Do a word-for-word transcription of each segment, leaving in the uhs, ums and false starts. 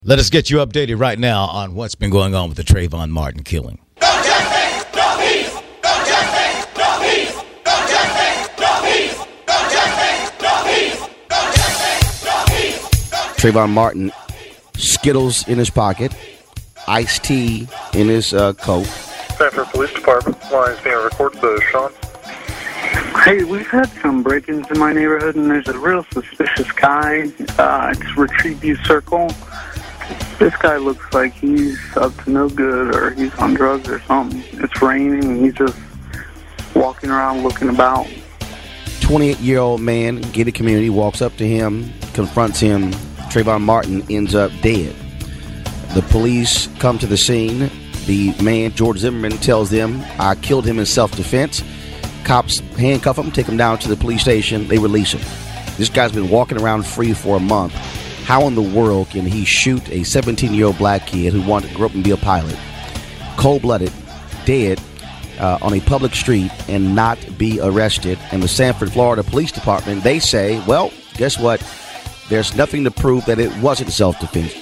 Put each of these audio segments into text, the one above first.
Let us get you updated right now on what's been going on with the Trayvon Martin killing. No justice, no peace. No justice, no peace. No justice, no peace. No justice, no peace. No justice, no peace. Trayvon Martin, Skittles in his pocket, iced tea in his uh, coat. Sanford Police Department, lines being recorded to Sean. Hey, we've had some break-ins in my neighborhood, and there's a real suspicious guy. Uh, it's Retreat View Circle. This guy looks like he's up to no good, or he's on drugs or something. It's raining, and he's just walking around looking about. twenty-eight-year-old man, gated community, walks up to him, confronts him. Trayvon Martin ends up dead. The police come to the scene. The man, George Zimmerman, tells them, I killed him in self-defense. Cops handcuff him, take him down to the police station. They release him. This guy's been walking around free for a month. How in the world can he shoot a seventeen-year-old black kid who wanted to grow up and be a pilot, cold-blooded, dead, uh, on a public street and not be arrested? And the Sanford, Florida Police Department, they say, well, guess what? There's nothing to prove that it wasn't self-defense.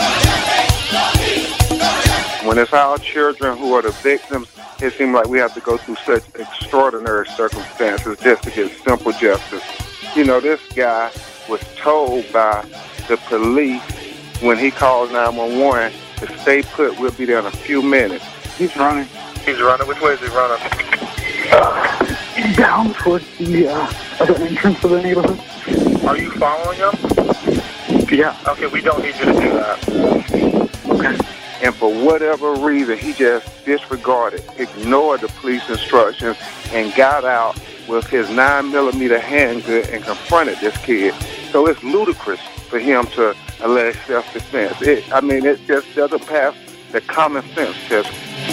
When it's our children who are the victims, it seems like we have to go through such extraordinary circumstances just to get simple justice. You know, this guy was told by the police when he called nine one one to stay put, we'll be there in a few minutes. He's running. He's running? Which way is he running? Uh, down towards the, uh, the entrance of the neighborhood. Are you following him? Yeah. Okay, we don't need you to do that. Okay. And for whatever reason, he just disregarded, ignored the police instructions, and got out with his nine millimeter handgun and confronted this kid. So it's ludicrous for him to allege self-defense. It, I mean, it just doesn't pass the common sense test.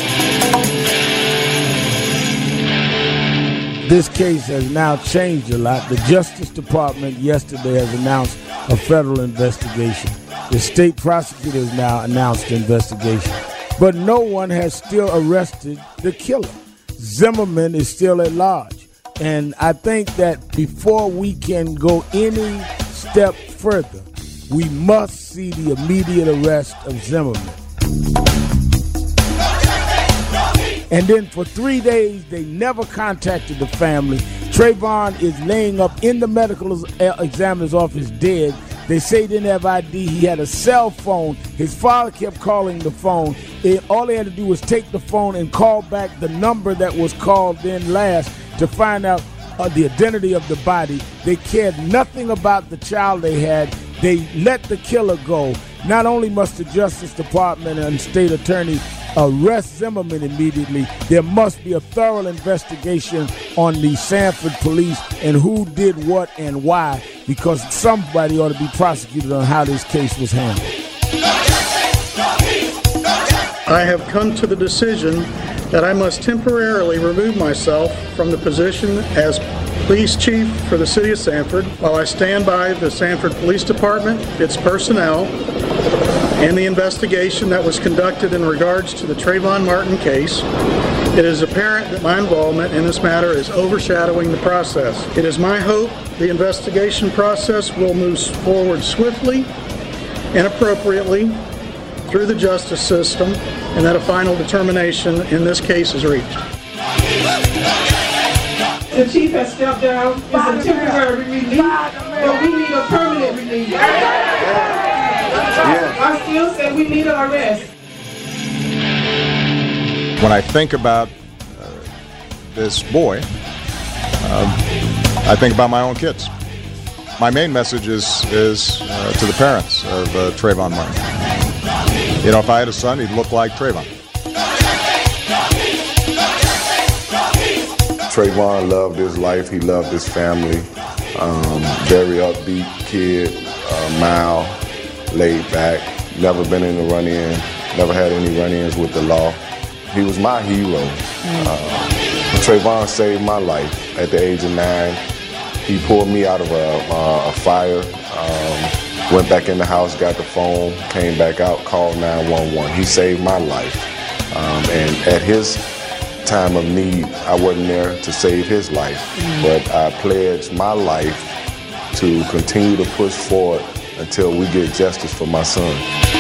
This case has now changed a lot. The Justice Department yesterday has announced a federal investigation. The state prosecutors now announced the investigation. But no one has still arrested the killer. Zimmerman is still at large. And I think that before we can go any step further, we must see the immediate arrest of Zimmerman. And then for three days, they never contacted the family. Trayvon is laying up in the medical examiner's office dead. They say he didn't have I D. He had a cell phone. His father kept calling the phone. It, all they had to do was take the phone and call back the number that was called in last to find out uh, the identity of the body. They cared nothing about the child they had. They let the killer go. Not only must the Justice Department and state attorney arrest Zimmerman immediately, there must be a thorough investigation on the Sanford police and who did what and why, because somebody ought to be prosecuted on how this case was handled. I have come to the decision that I must temporarily remove myself from the position as police chief for the city of Sanford while I stand by the Sanford Police Department, its personnel, and the investigation that was conducted in regards to the Trayvon Martin case. It is apparent that my involvement in this matter is overshadowing the process. It is my hope the investigation process will move forward swiftly and appropriately through the justice system, and that a final determination in this case is reached. The chief has stepped down. It's a temporary relief, but we need a permanent relief. I still say we need an arrest. When I think about uh, this boy, um, I think about my own kids. My main message is, is uh, to the parents of uh, Trayvon Martin. You know, if I had a son, he'd look like Trayvon. Trayvon loved his life. He loved his family. Um, very upbeat kid, uh, mild, laid back. Never been in a run-in. Never had any run-ins with the law. He was my hero. Uh, Trayvon saved my life at the age of nine. He pulled me out of a, uh, a fire. Um, went back in the house, got the phone, came back out, called nine one one. He saved my life. Um, and at his time of need, I wasn't there to save his life, but I pledged my life to continue to push forward until we get justice for my son.